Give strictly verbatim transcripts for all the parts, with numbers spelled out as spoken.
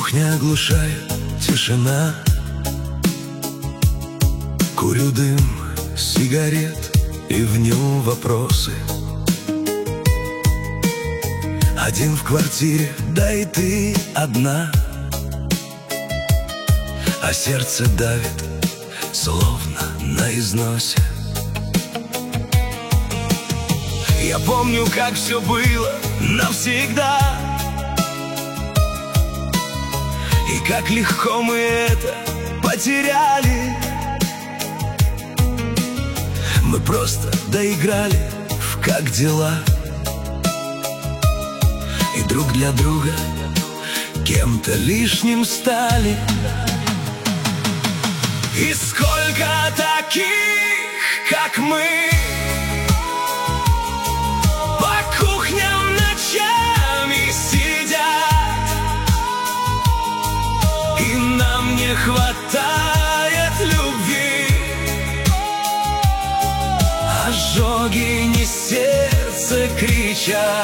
Кухня оглушает тишина. Курю дым сигарет, и в нем вопросы. Один в квартире, да и ты одна, а сердце давит, словно на износе. Я помню, как все было навсегда, и как легко мы это потеряли. Мы просто доиграли в «Как дела?» и друг для друга кем-то лишним стали. И сколько таких, как мы, по кухням ночами сидят, и нам не хватает любви. Ожоги не сердце кричат,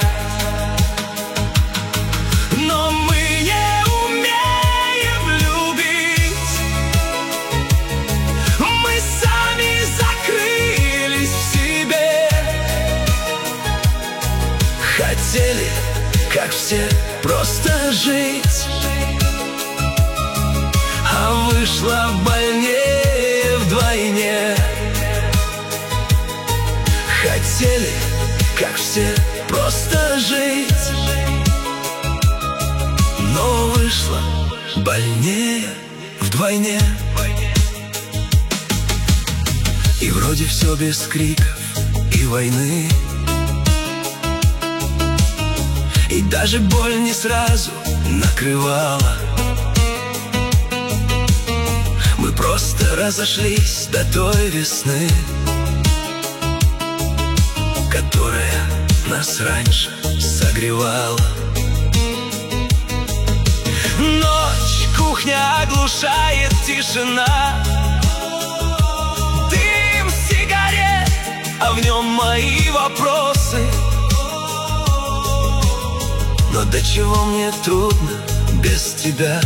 но мы не умеем любить. Мы сами закрылись в себе. Хотели, как все, просто жить, а вышло больнее вдвойне. Хотели, как все, просто жить, но вышло больнее вдвойне. И вроде все без криков и войны, и даже боль не сразу накрывала. Мы просто разошлись до той весны, которая нас раньше согревала. Ночь, кухня оглушает тишина. Дым сигарет, а в нем мои вопросы. Но до чего мне трудно без тебя,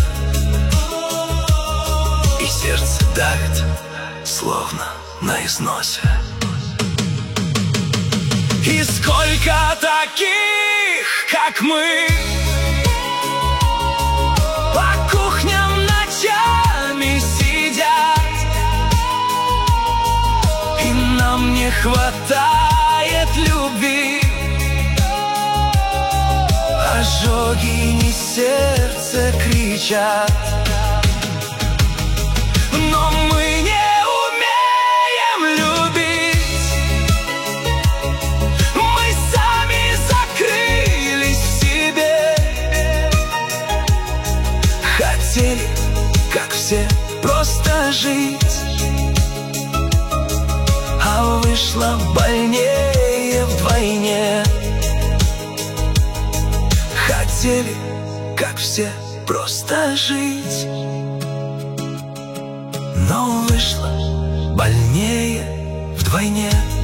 и сердце давит, словно на износе. И сколько таких, как мы, по кухням ночами сидят, и нам не хватает любви. Ожоги не сердце кричат, но мы не умеем любить. Мы сами закрылись в себе. Хотели, как все, просто жить, а вышло больнее вдвойне. Хотели, как все, просто жить, но вышло больнее вдвойне.